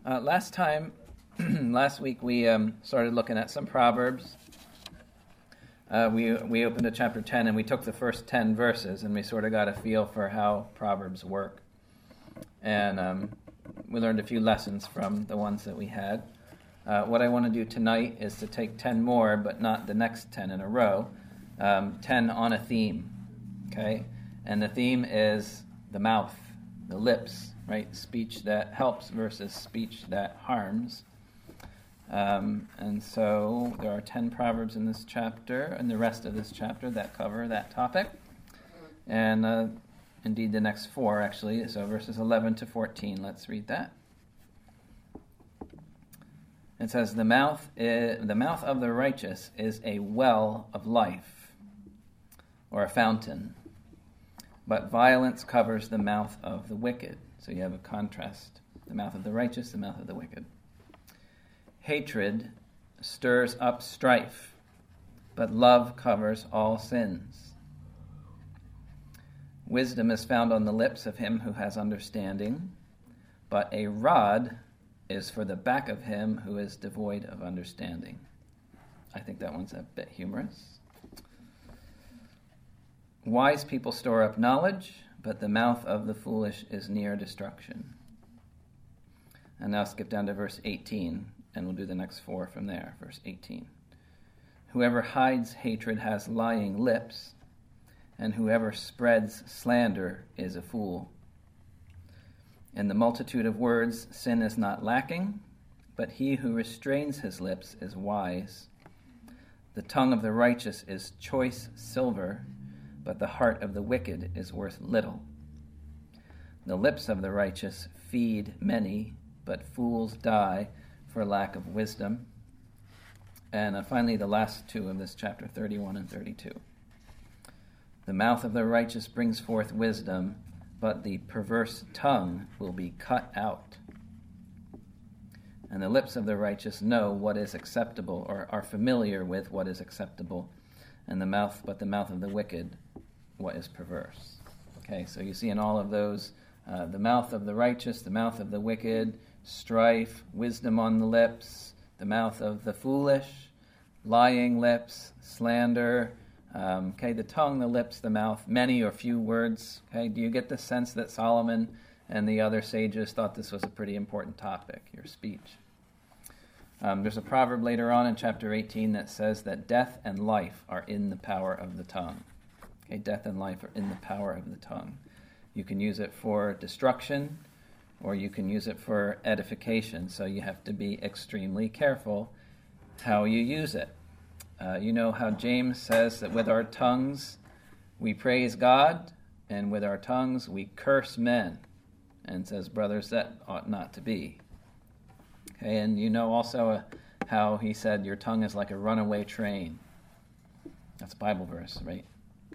Last week we started looking at some Proverbs. We opened to chapter 10 and we took the first 10 verses and we sort of got a feel for how Proverbs work. And we learned a few lessons from the ones that we had. What I want to do tonight is to take 10 more, but not the next 10 in a row. 10 on a theme, okay? And the theme is the mouth, the lips, right? Speech that helps versus speech that harms. And so there are 10 Proverbs in this chapter and the rest of this chapter that cover that topic. And indeed the next 4, actually. So verses 11 to 14. Let's read that. It says, the mouth of the righteous is a well of life, or a fountain, but violence covers the mouth of the wicked. So you have a contrast. The mouth of the righteous, the mouth of the wicked. Hatred stirs up strife, but love covers all sins. Wisdom is found on the lips of him who has understanding, but a rod is for the back of him who is devoid of understanding. I think that one's a bit humorous. Wise people store up knowledge, but the mouth of the foolish is near destruction. And now skip down to verse 18, and we'll do the next 4 from there. Verse 18. Whoever hides hatred has lying lips, and whoever spreads slander is a fool. In the multitude of words, sin is not lacking, but he who restrains his lips is wise. The tongue of the righteous is choice silver, but the heart of the wicked is worth little. The lips of the righteous feed many, but fools die for lack of wisdom. And finally, the last 2 of this chapter, 31 and 32. The mouth of the righteous brings forth wisdom, but the perverse tongue will be cut out. And the lips of the righteous know what is acceptable, or are familiar with what is acceptable, and the mouth of the wicked, what is perverse. Okay, so you see in all of those, the mouth of the righteous, the mouth of the wicked, strife, wisdom on the lips, the mouth of the foolish, lying lips, slander. The tongue, the lips, the mouth, many or few words. Okay, do you get the sense that Solomon and the other sages thought this was a pretty important topic, your speech? There's a proverb later on in chapter 18 that says that death and life are in the power of the tongue. Okay, death and life are in the power of the tongue. You can use it for destruction, or you can use it for edification. So you have to be extremely careful how you use it. You know how James says that with our tongues we praise God, and with our tongues we curse men. And says, brothers, that ought not to be. Okay, and you know also how he said your tongue is like a runaway train. That's a Bible verse, right?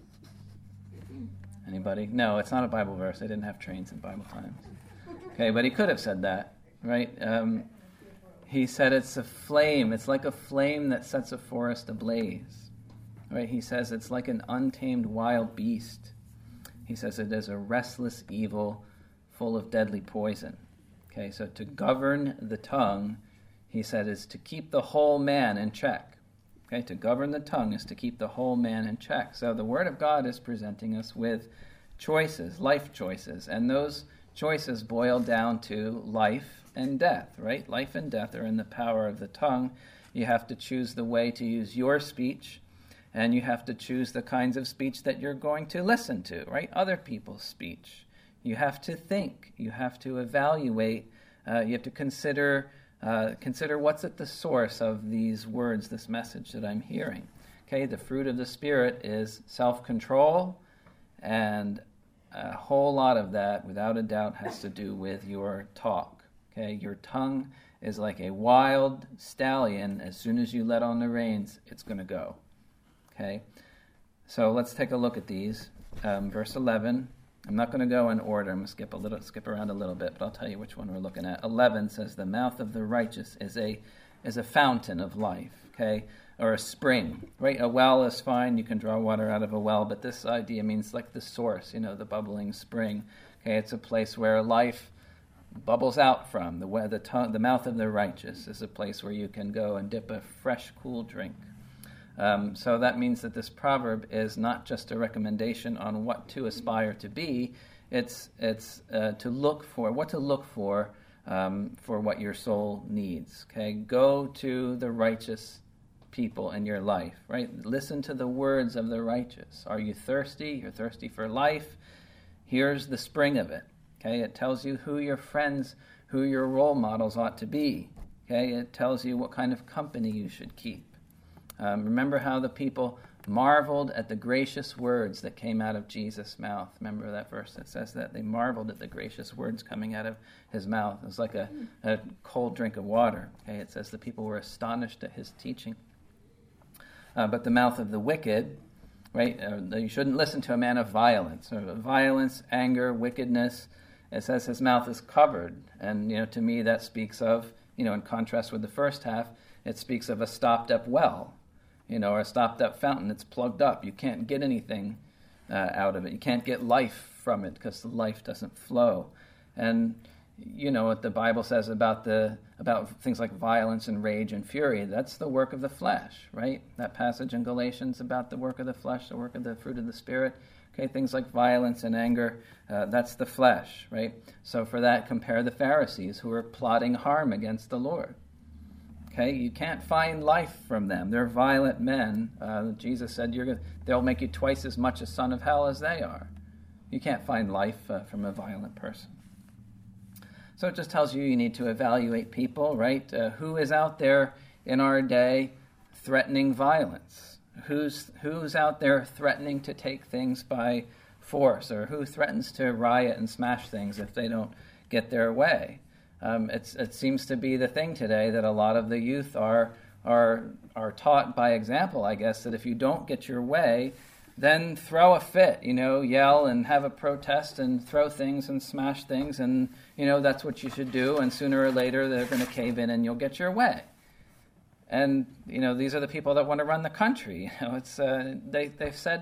Anybody? No, it's not a Bible verse. They didn't have trains in Bible times. Okay, but he could have said that, right? He said it's a flame. It's like a flame that sets a forest ablaze. Right? He says it's like an untamed wild beast. He says it is a restless evil full of deadly poison. Okay, so to govern the tongue, he said, is to keep the whole man in check. Okay, to govern the tongue is to keep the whole man in check. So the Word of God is presenting us with choices, life choices, and those choices boil down to life and death, right? Life and death are in the power of the tongue. You have to choose the way to use your speech, and you have to choose the kinds of speech that you're going to listen to, right? Other people's speech. You have to think. You have to evaluate. You have to consider what's at the source of these words, this message that I'm hearing. Okay, the fruit of the Spirit is self-control, and a whole lot of that, without a doubt, has to do with your talk. Okay, your tongue is like a wild stallion. As soon as you let on the reins, it's going to go. Okay, so let's take a look at these. Verse 11. I'm not going to go in order. I'm going to skip around a little bit, but I'll tell you which one we're looking at. 11 says, "The mouth of the righteous is a fountain of life." Okay, or a spring, right? A well is fine. You can draw water out of a well, but this idea means like the source, the bubbling spring. Okay, it's a place where life bubbles out from. The mouth of the righteous is a place where you can go and dip a fresh, cool drink. So that means that this proverb is not just a recommendation on what to aspire to be. It's to look for what your soul needs. Okay, go to the righteous people in your life. Right, listen to the words of the righteous. Are you thirsty? You're thirsty for life. Here's the spring of it. Okay, it tells you who your friends, who your role models ought to be. Okay, it tells you what kind of company you should keep. Remember how the people marveled at the gracious words that came out of Jesus' mouth. Remember that verse that says that? They marveled at the gracious words coming out of his mouth. It was like a cold drink of water. Okay, it says the people were astonished at his teaching. But the mouth of the wicked, right? You shouldn't listen to a man of violence. Violence, anger, wickedness. It says his mouth is covered. And, to me that speaks of, in contrast with the first half, it speaks of a stopped up well. Or a stopped-up fountain that's plugged up. You can't get anything out of it. You can't get life from it because the life doesn't flow. And what the Bible says about things like violence and rage and fury. That's the work of the flesh, right? That passage in Galatians about the work of the flesh, the work of the fruit of the Spirit. Okay, things like violence and anger, that's the flesh, right? So for that, compare the Pharisees who are plotting harm against the Lord. Okay, you can't find life from them. They're violent men. Jesus said they'll make you twice as much a son of hell as they are. You can't find life from a violent person. So it just tells you need to evaluate people, right? Who is out there in our day threatening violence? Who's out there threatening to take things by force, or who threatens to riot and smash things if they don't get their way? It seems to be the thing today that a lot of the youth are taught by example, I guess, that if you don't get your way, then throw a fit, yell and have a protest and throw things and smash things, and, that's what you should do, and sooner or later they're going to cave in and you'll get your way. And, these are the people that want to run the country. They've said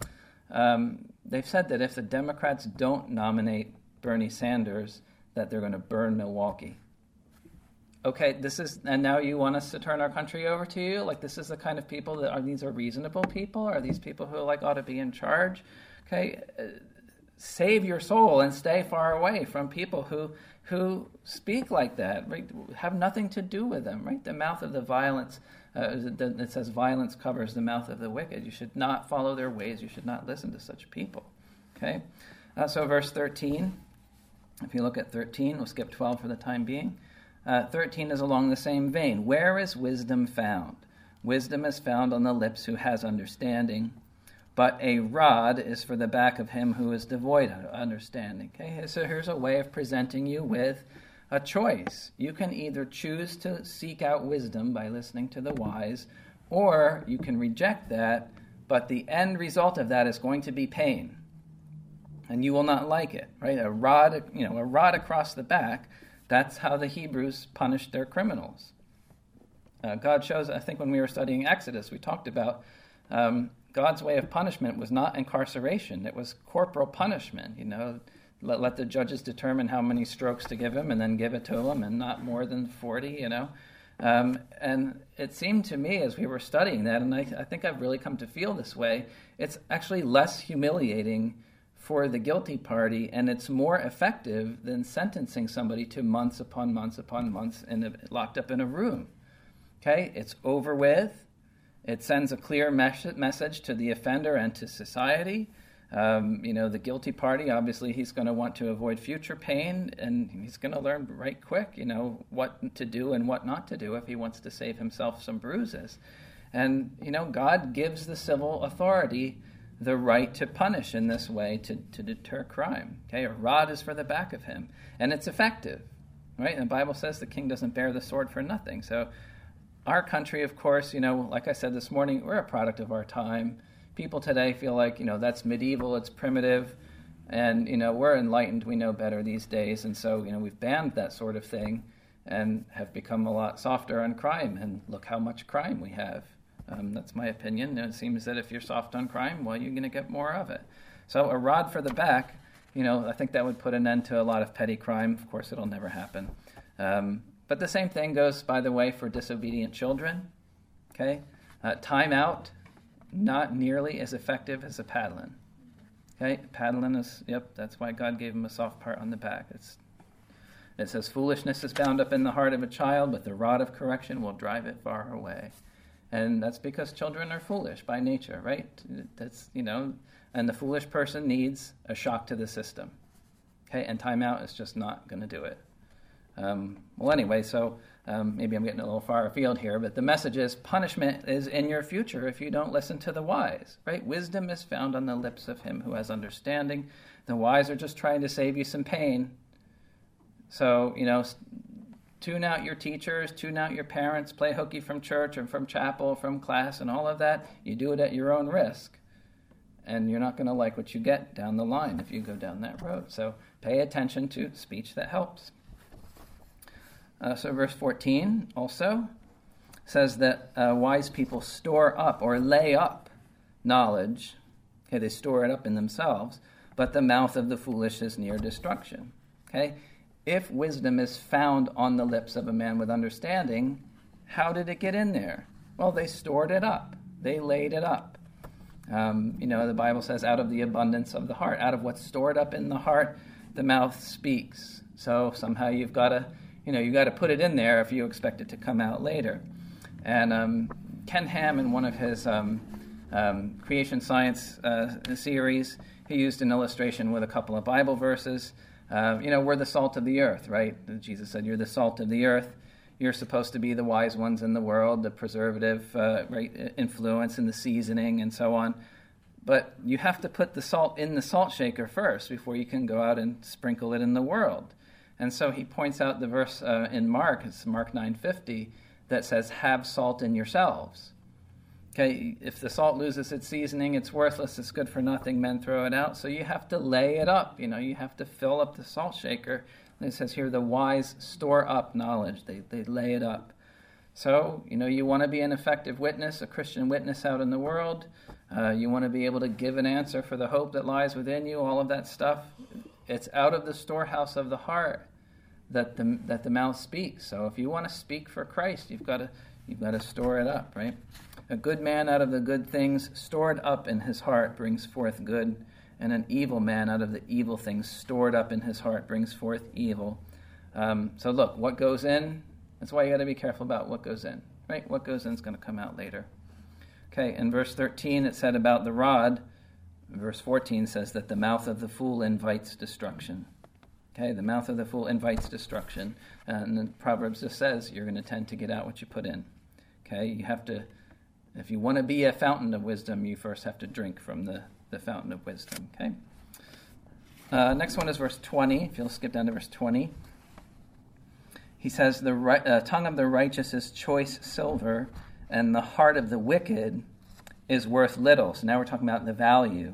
that if the Democrats don't nominate Bernie Sanders, that they're going to burn Milwaukee. Okay, and now you want us to turn our country over to you? Like, this is the kind of people these are reasonable people? Are these people who ought to be in charge? Okay, save your soul and stay far away from people who speak like that, right? Have nothing to do with them, right? The mouth of the violence, it says violence covers the mouth of the wicked. You should not follow their ways. You should not listen to such people, okay? So verse 13. If you look at 13, we'll skip 12 for the time being. 13 is along the same vein. Where is wisdom found? Wisdom is found on the lips who has understanding, but a rod is for the back of him who is devoid of understanding. Okay, so here's a way of presenting you with a choice. You can either choose to seek out wisdom by listening to the wise, or you can reject that, but the end result of that is going to be pain. And you will not like it, right? A rod across the back, that's how the Hebrews punished their criminals. God shows, I think when we were studying Exodus, we talked about God's way of punishment was not incarceration. It was corporal punishment, Let the judges determine how many strokes to give him and then give it to him, and not more than 40, And it seemed to me as we were studying that, and I think I've really come to feel this way, it's actually less humiliating for the guilty party, and it's more effective than sentencing somebody to months upon months upon months locked up in a room. Okay, it's over with. It sends a clear message to the offender and to society. The guilty party, obviously, he's going to want to avoid future pain, and he's going to learn right quick, what to do and what not to do if he wants to save himself some bruises. And, God gives the civil authority the right to punish in this way to deter crime. Okay, a rod is for the back of him, and it's effective, right? And the Bible says the king doesn't bear the sword for nothing. So our country, of course, like I said this morning, we're a product of our time. People today feel like, that's medieval, it's primitive, and, we're enlightened, we know better these days, and so, we've banned that sort of thing and have become a lot softer on crime, and look how much crime we have. That's my opinion. It seems that if you're soft on crime, well, you're going to get more of it. So a rod for the back I think that would put an end to a lot of petty crime. Of course, it'll never happen. But the same thing goes, by the way, for disobedient children. Okay, time out, not nearly as effective as a paddling. Okay, paddling is, that's why God gave him a soft part on the back. It says, foolishness is bound up in the heart of a child, but the rod of correction will drive it far away. And that's because children are foolish by nature, right? That's, and the foolish person needs a shock to the system. Okay, and timeout is just not going to do it. Well, anyway, so maybe I'm getting a little far afield here, but the message is punishment is in your future if you don't listen to the wise, right? Wisdom is found on the lips of him who has understanding. The wise are just trying to save you some pain. So, tune out your teachers, tune out your parents, play hooky from church or from chapel, from class, and all of that. You do it at your own risk. And you're not going to like what you get down the line if you go down that road. So pay attention to speech that helps. So verse 14 also says that wise people store up or lay up knowledge. Okay, they store it up in themselves. But the mouth of the foolish is near destruction. Okay, if wisdom is found on the lips of a man with understanding, how did it get in there? Well, they stored it up. They laid it up. The Bible says, out of the abundance of the heart, out of what's stored up in the heart, the mouth speaks. So somehow you've got to put it in there if you expect it to come out later. And Ken Ham, in one of his creation science series, he used an illustration with a couple of Bible verses. We're the salt of the earth, right? Jesus said, you're the salt of the earth. You're supposed to be the wise ones in the world, the preservative influence and the seasoning and so on. But you have to put the salt in the salt shaker first before you can go out and sprinkle it in the world. And so he points out the verse in Mark, it's Mark 9:50, that says, have salt in yourselves. Okay, if the salt loses its seasoning, it's worthless, it's good for nothing, men throw it out. So you have to lay it up, you have to fill up the salt shaker. And it says here, the wise store up knowledge. They lay it up. So, you want to be an effective witness, a Christian witness out in the world. You want to be able to give an answer for the hope that lies within you, all of that stuff. It's out of the storehouse of the heart that the mouth speaks. So if you want to speak for Christ, you've got to store it up, right? A good man out of the good things stored up in his heart brings forth good, and an evil man out of the evil things stored up in his heart brings forth evil. So look, what goes in, that's why you got to be careful about what goes in, right? What goes in is going to come out later. Okay, in verse 13 it said about the rod. Verse 14 says that the mouth of the fool invites destruction. Okay, the mouth of the fool invites destruction. And the Proverbs just says you're going to tend to get out what you put in. Okay, you have to, if you want to be a fountain of wisdom, you first have to drink from the fountain of wisdom. Okay. Next one is verse 20. If you'll skip down to verse 20. He says, the tongue of the righteous is choice silver, and the heart of the wicked is worth little. So now we're talking about the value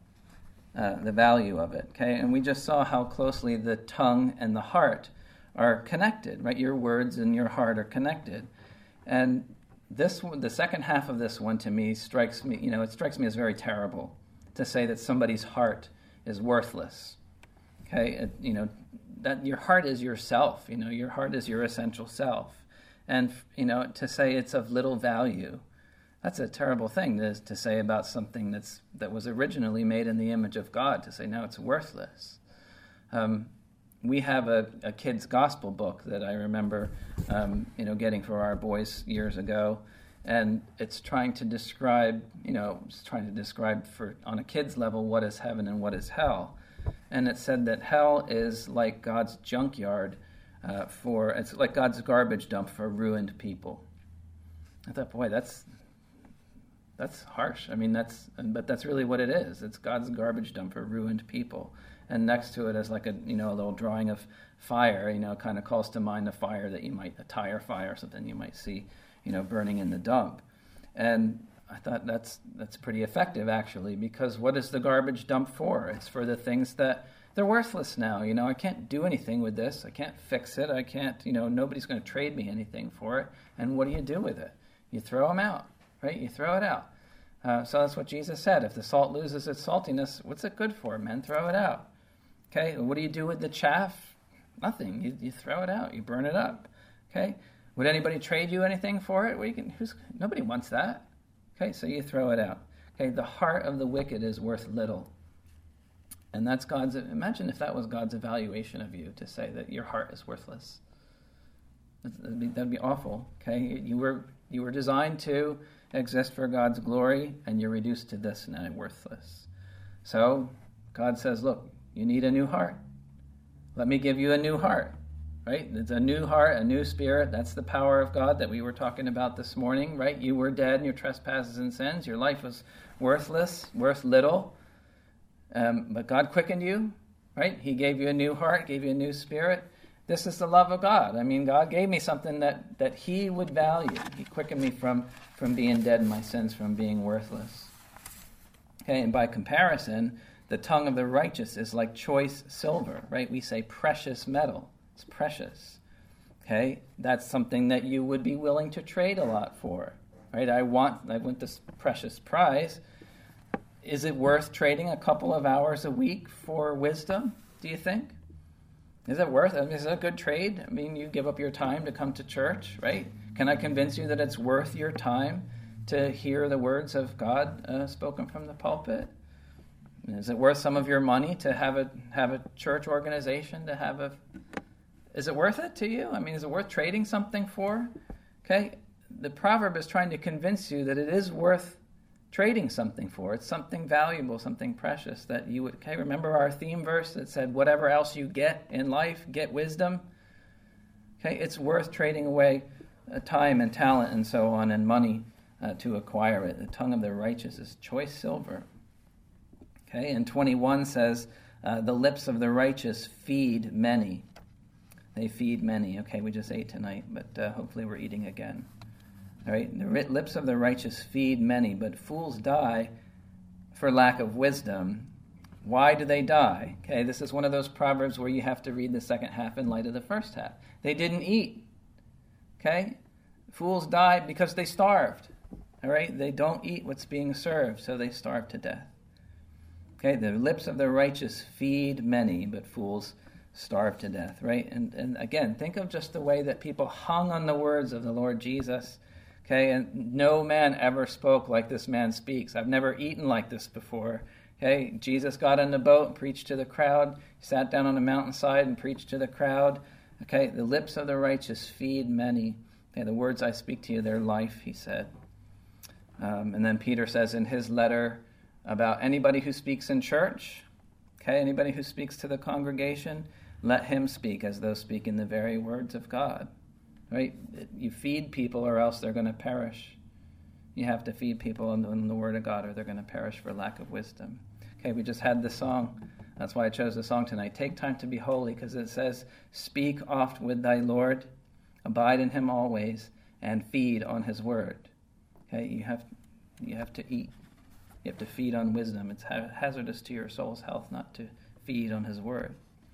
of it. Okay, and we just saw how closely the tongue and the heart are connected, right? Your words and your heart are connected. And this one, the second half of this one, to me, strikes me, it strikes me as very terrible to say that somebody's heart is worthless. Okay, that your heart is yourself. Your heart is your essential self. And, to say it's of little value, that's a terrible thing to say about something that was originally made in the image of God, to say, no, it's worthless. We have a kid's gospel book that I remember, getting for our boys years ago, and it's trying to describe, for on a kid's level what is heaven and what is hell. And it said that hell is like God's junkyard it's like God's garbage dump for ruined people. I thought, boy, that's harsh. But that's really what it is. It's God's garbage dump for ruined people. And next to it is like a little drawing of fire, kind of calls to mind a fire that a tire fire or something you might see, burning in the dump. And I thought that's pretty effective, actually, because what is the garbage dump for? It's for the things that they're worthless now. I can't do anything with this. I can't fix it. I can't, nobody's going to trade me anything for it. And what do you do with it? You throw them out, right? You throw it out. So that's what Jesus said. If the salt loses its saltiness, what's it good for, men? Throw it out. Okay, what do you do with the chaff? Nothing. You throw it out. You burn it up. Okay, would anybody trade you anything for it? Nobody wants that. Okay, so you throw it out. Okay, the heart of the wicked is worth little. And that's imagine if that was God's evaluation of you, to say that your heart is worthless. That'd be awful. Okay, you were designed to exist for God's glory, and you're reduced to this now, worthless. So God says, look, you need a new heart. Let me give you a new heart. Right? It's a new heart, a new spirit. That's the power of God that we were talking about this morning, right? You were dead in your trespasses and sins. Your life was worthless, worth little. But God quickened you, right? He gave you a new heart, gave you a new spirit. This is the love of God. I mean, God gave me something that he would value. He quickened me from being dead in my sins, from being worthless. Okay, and by comparison, the tongue of the righteous is like choice silver, right? We say precious metal. It's precious. Okay, that's something that you would be willing to trade a lot for, right? I want this precious prize. Is it worth trading a couple of hours a week for wisdom, do you think? Is it worth it? Is it a good trade? I mean, you give up your time to come to church, right? Can I convince you that it's worth your time to hear the words of God spoken from the pulpit? Is it worth some of your money to have a church organization, to have is it worth it to you? I mean, is it worth trading something for? Okay, the proverb is trying to convince you that it is worth trading something for. It's something valuable, something precious that you would... Okay, remember our theme verse that said, whatever else you get in life, get wisdom? Okay, it's worth trading away time and talent and so on and money to acquire it. The tongue of the righteous is choice silver. Okay, and 21 says, the lips of the righteous feed many. They feed many. Okay, we just ate tonight, but hopefully we're eating again. All right, the lips of the righteous feed many, but fools die for lack of wisdom. Why do they die? Okay, this is one of those proverbs where you have to read the second half in light of the first half. They didn't eat. Okay, fools die because they starved. All right, they don't eat what's being served, so they starve to death. Okay, the lips of the righteous feed many, but fools starve to death, right? And again, think of just the way that people hung on the words of the Lord Jesus. Okay, and no man ever spoke like this man speaks. I've never eaten like this before. Okay, Jesus got in the boat and preached to the crowd. He sat down on a mountainside and preached to the crowd. Okay, the lips of the righteous feed many. Okay, the words I speak to you, they're life, he said. And then Peter says in his letter about anybody who speaks in church, okay, anybody who speaks to the congregation, let him speak as though speaking the very words of God. Right? You feed people or else they're going to perish. You have to feed people in the Word of God or they're going to perish for lack of wisdom. Okay, we just had the song. That's why I chose the song tonight. Take time to be holy, because it says, speak oft with thy Lord, abide in him always, and feed on his word. Okay, you have to eat. You have to feed on wisdom. It's hazardous to your soul's health not to feed on his word.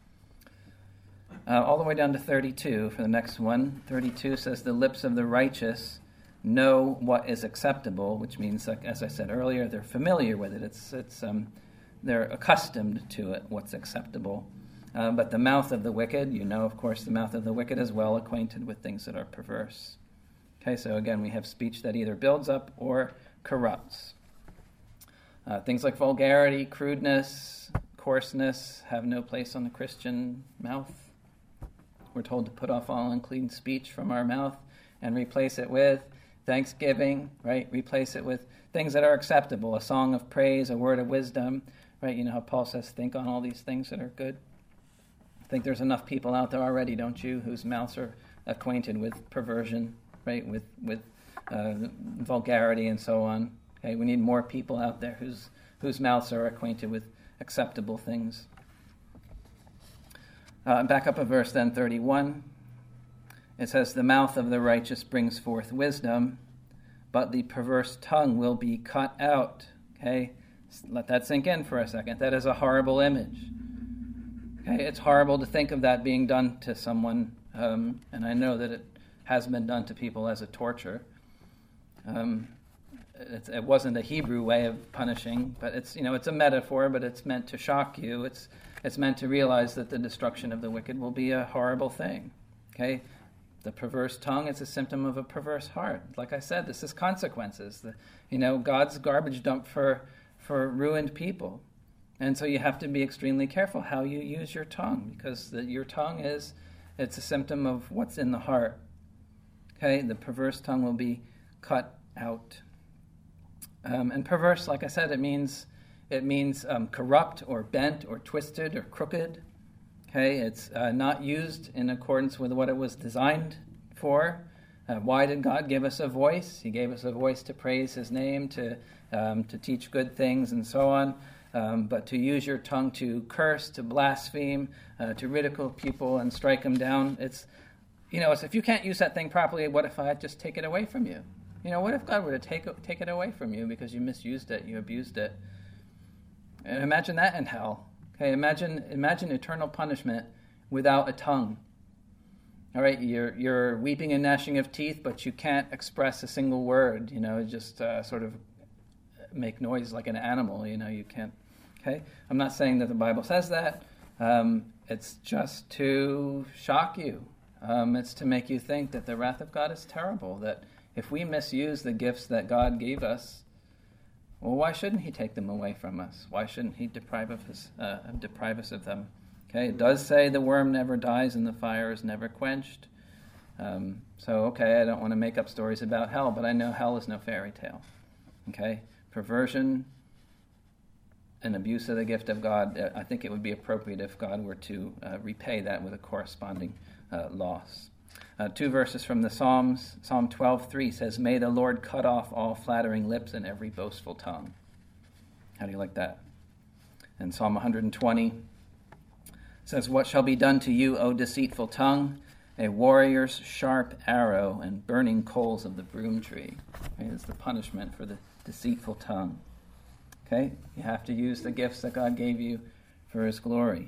All the way down to 32 for the next one. 32 says, the lips of the righteous know what is acceptable, which means, like, as I said earlier, they're familiar with it. They're accustomed to it, what's acceptable. But the mouth of the wicked, of course, the mouth of the wicked is well acquainted with things that are perverse. Okay, so again, we have speech that either builds up or corrupts. Things like vulgarity, crudeness, coarseness have no place on the Christian mouth. We're told to put off all unclean speech from our mouth and replace it with thanksgiving, right? Replace it with things that are acceptable, a song of praise, a word of wisdom, right? You know how Paul says, think on all these things that are good. I think there's enough people out there already, don't you, whose mouths are acquainted with perversion, right? With vulgarity and so on. Okay, we need more people out there whose mouths are acquainted with acceptable things. Back up a verse then, 31. It says, the mouth of the righteous brings forth wisdom, but the perverse tongue will be cut out. Okay, let that sink in for a second. That is a horrible image. Okay, it's horrible to think of that being done to someone, and I know that it has been done to people as a torture. It wasn't a Hebrew way of punishing, but it's a metaphor, but it's meant to shock you. It's It's meant to realize that the destruction of the wicked will be a horrible thing. Okay? The perverse tongue is a symptom of a perverse heart. Like I said, this is consequences. God's garbage dump for ruined people. And so you have to be extremely careful how you use your tongue, because your tongue it's a symptom of what's in the heart. Okay? The perverse tongue will be cut out. And perverse, like I said, it means corrupt or bent or twisted or crooked. Okay, it's not used in accordance with what it was designed for. Why did God give us a voice? He gave us a voice to praise His name, to teach good things, and so on. But to use your tongue to curse, to blaspheme, to ridicule people and strike them down, it's if you can't use that thing properly, what if I just take it away from you? What if God were to take it away from you because you misused it, you abused it? And imagine that in hell. Okay, imagine eternal punishment without a tongue. All right, you're weeping and gnashing of teeth, but you can't express a single word. Just sort of make noise like an animal. You can't. Okay, I'm not saying that the Bible says that. It's just to shock you. It's to make you think that the wrath of God is terrible. That if we misuse the gifts that God gave us, well, why shouldn't He take them away from us? Why shouldn't He deprive us of them? Okay, it does say the worm never dies and the fire is never quenched. I don't want to make up stories about hell, but I know hell is no fairy tale. Okay, perversion and abuse of the gift of God, I think it would be appropriate if God were to repay that with a corresponding loss. 2 verses from the Psalms. Psalm 12:3 says, "May the Lord cut off all flattering lips and every boastful tongue." How do you like that? And Psalm 120 says, "What shall be done to you, O deceitful tongue? A warrior's sharp arrow and burning coals of the broom tree." Right? It's the punishment for the deceitful tongue. Okay? You have to use the gifts that God gave you for His glory.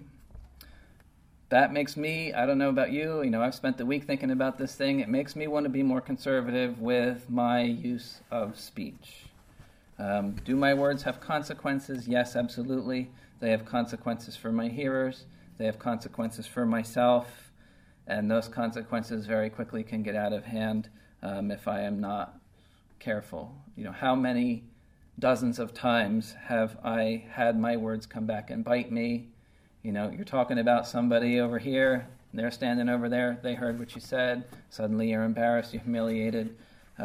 That makes me, I don't know about you, I've spent the week thinking about this thing. It makes me want to be more conservative with my use of speech. Do my words have consequences? Yes, absolutely. They have consequences for my hearers. They have consequences for myself. And those consequences very quickly can get out of hand if I am not careful. How many dozens of times have I had my words come back and bite me? You're talking about somebody over here, they're standing over there, they heard what you said, suddenly you're embarrassed, you're humiliated,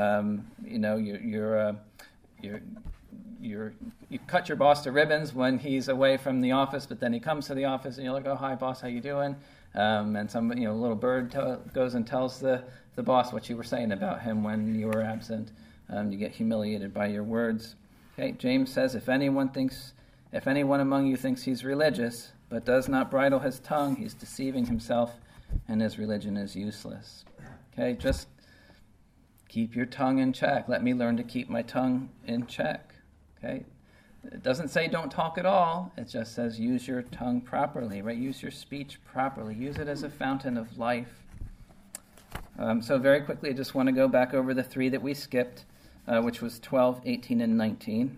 you cut your boss to ribbons when he's away from the office, but then he comes to the office and you're like, "Oh, hi boss, how you doing?" And somebody, a little bird goes and tells the boss what you were saying about him when you were absent. You get humiliated by your words. Okay, James says, if anyone among you thinks he's religious, but does not bridle his tongue, he's deceiving himself, and his religion is useless. Okay, just keep your tongue in check. Let me learn to keep my tongue in check. Okay, it doesn't say don't talk at all. It just says use your tongue properly, right? Use your speech properly. Use it as a fountain of life. So very quickly, I just want to go back over the 3 that we skipped, which was 12, 18, and 19.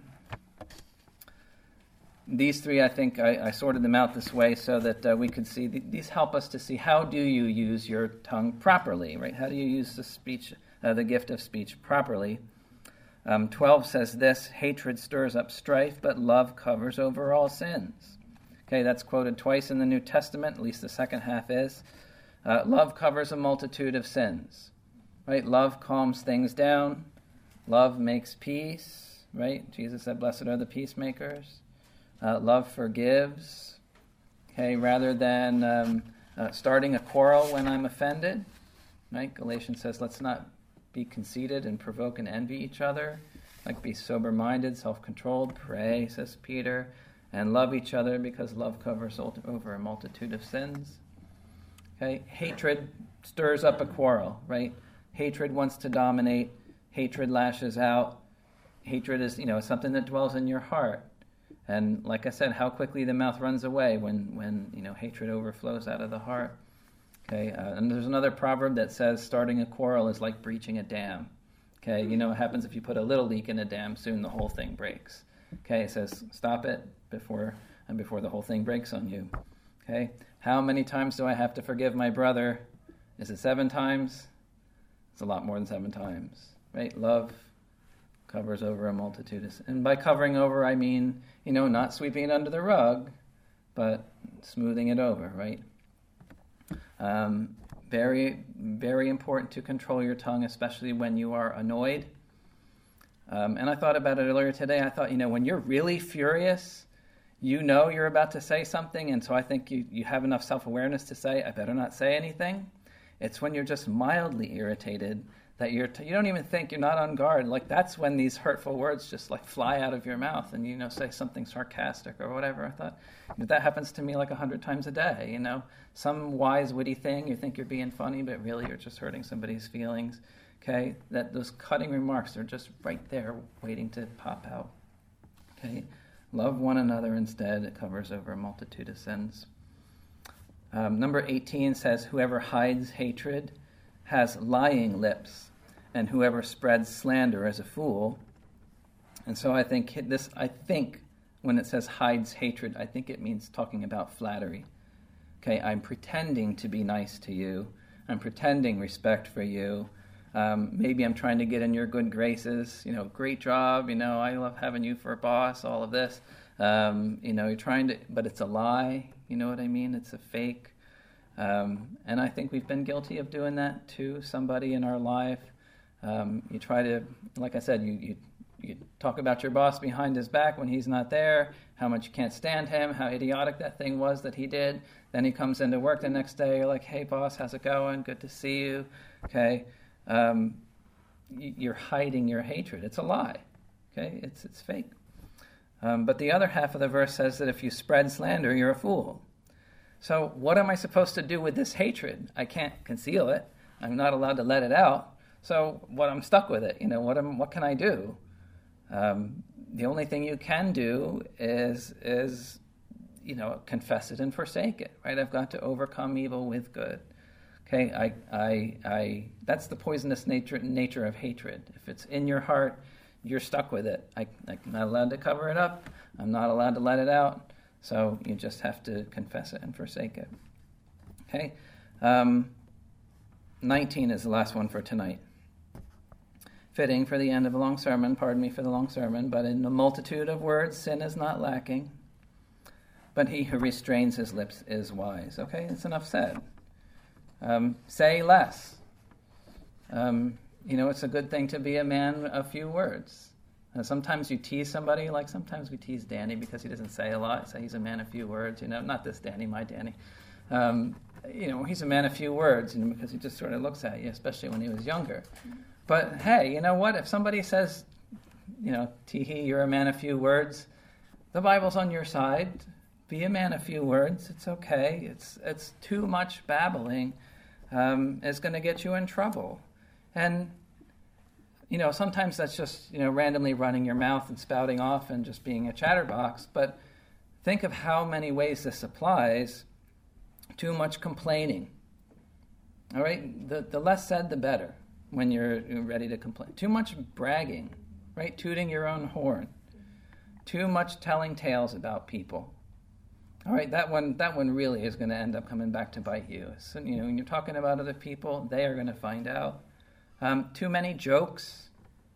These 3, I think, I sorted them out this way so that we could see. These help us to see how do you use your tongue properly, right? How do you use the gift of speech properly? 12 says this: hatred stirs up strife, but love covers over all sins. Okay, that's quoted twice in the New Testament, at least the second half is. Love covers a multitude of sins, right? Love calms things down. Love makes peace, right? Jesus said, "Blessed are the peacemakers." Love forgives, okay, rather than starting a quarrel when I'm offended, right? Galatians says, let's not be conceited and provoke and envy each other. Like, be sober-minded, self-controlled, pray, says Peter, and love each other because love covers over a multitude of sins. Okay, hatred stirs up a quarrel, right? Hatred wants to dominate. Hatred lashes out. Hatred is, something that dwells in your heart. And like I said, how quickly the mouth runs away when hatred overflows out of the heart. Okay, and there's another proverb that says starting a quarrel is like breaching a dam. Okay, what happens if you put a little leak in a dam? Soon the whole thing breaks. Okay, it says stop it before the whole thing breaks on you. Okay, how many times do I have to forgive my brother? Is it 7 times? It's a lot more than 7 times, right? Love covers over a multitude of sins. And by covering over, I mean, not sweeping it under the rug, but smoothing it over, right? Very, very important to control your tongue, especially when you are annoyed. And I thought about it earlier today. I thought, when you're really furious, you're about to say something, and so I think you have enough self-awareness to say, I better not say anything. It's when you're just mildly irritated that you don't even think, you're not on guard. Like, that's when these hurtful words just like fly out of your mouth and, say something sarcastic or whatever. I thought, that happens to me like 100 times a day, Some wise, witty thing, you think you're being funny, but really you're just hurting somebody's feelings, okay? That those cutting remarks are just right there waiting to pop out, okay? Love one another instead. It covers over a multitude of sins. Number 18 says, whoever hides hatred has lying lips, and whoever spreads slander is a fool. And so I think when it says hides hatred, I think it means talking about flattery. Okay, I'm pretending to be nice to you. I'm pretending respect for you. Maybe I'm trying to get in your good graces. Great job. I love having you for a boss. All of this. You're trying to, but it's a lie. You know what I mean? It's a fake. And I think we've been guilty of doing that to somebody in our life. You try to, like I said, you talk about your boss behind his back when he's not there, how much you can't stand him, how idiotic that thing was that he did. Then he comes into work the next day, you're like, hey boss, how's it going? Good to see you. Okay. You're hiding your hatred. It's a lie. Okay. It's fake. But the other half of the verse says that if you spread slander, you're a fool. So what am I supposed to do with this hatred? I can't conceal it. I'm not allowed to let it out. So I'm stuck with it. What can I do? The only thing you can do is confess it and forsake it. Right? I've got to overcome evil with good. Okay. I that's the poisonous nature of hatred. If it's in your heart, you're stuck with it. I'm not allowed to cover it up. I'm not allowed to let it out. So you just have to confess it and forsake it. Okay? 19 is the last one for tonight. Fitting for the end of a long sermon, pardon me for the long sermon, but in the multitude of words, sin is not lacking. But he who restrains his lips is wise. Okay, that's enough said. Say less. It's a good thing to be a man of few words. Sometimes you tease somebody, like sometimes we tease Danny because he doesn't say a lot. So he's a man of few words, not this Danny, my Danny. He's a man of few words, because he just sort of looks at you, especially when he was younger. But hey, you know what? If somebody says, Teehee, you're a man of few words, the Bible's on your side. Be a man of few words. It's okay. It's too much babbling is going to get you in trouble. And sometimes that's just, randomly running your mouth and spouting off and just being a chatterbox. But think of how many ways this applies. Too much complaining. All right? The less said, the better when you're ready to complain. Too much bragging, right? Tooting your own horn. Too much telling tales about people. All right? That one really is going to end up coming back to bite you. So, when you're talking about other people, they are going to find out. Too many jokes,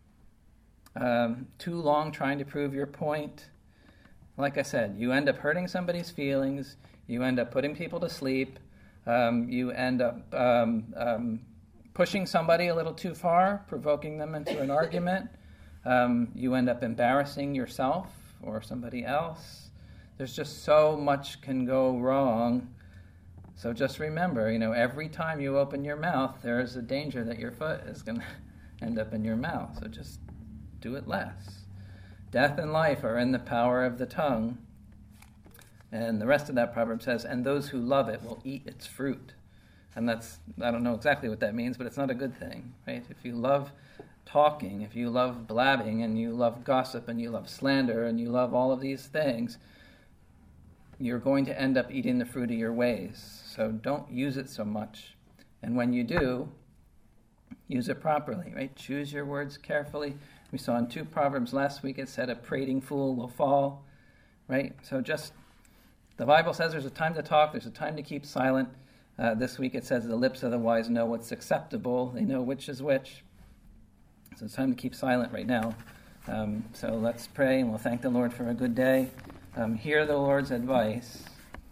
too long trying to prove your point. Like I said, you end up hurting somebody's feelings, you end up putting people to sleep, you end up pushing somebody a little too far, provoking them into an argument, you end up embarrassing yourself or somebody else. There's just so much can go wrong. So just remember, every time you open your mouth, there's a danger that your foot is going to end up in your mouth. So just do it less. Death and life are in the power of the tongue. And the rest of that proverb says, and those who love it will eat its fruit. And I don't know exactly what that means, but it's not a good thing, right? If you love talking, if you love blabbing, and you love gossip, and you love slander, and you love all of these things, you're going to end up eating the fruit of your ways. So don't use it so much. And when you do, use it properly, right? Choose your words carefully. We saw in 2 Proverbs last week, it said a prating fool will fall, right? So just The Bible says there's a time to talk, there's a time to keep silent. This week it says the lips of the wise know what's acceptable. They know which is which. So it's time to keep silent right now. So let's pray, and we'll thank the Lord for a good day. Hear the Lord's advice.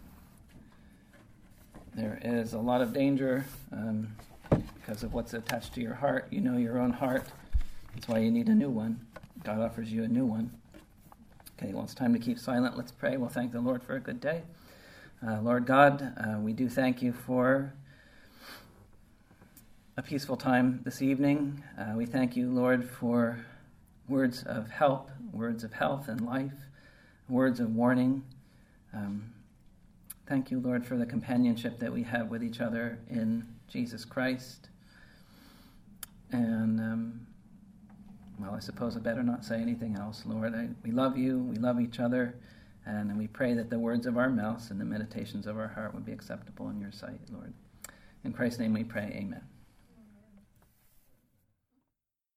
There is a lot of danger because of what's attached to your heart. You know your own heart. That's why you need a new one. God offers you a new one. Okay, well, it's time to keep silent. Let's pray. We'll thank the Lord for a good day. Lord God, we do thank you for a peaceful time this evening. We thank you, Lord, for words of help, words of health and life, words of warning. Thank you, Lord, for the companionship that we have with each other in Jesus Christ. And, well, I suppose I better not say anything else, Lord. We love you, we love each other, and we pray that the words of our mouths and the meditations of our heart would be acceptable in your sight, Lord. In Christ's name we pray, amen.